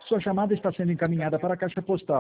Sua chamada está sendo encaminhada para a caixa postal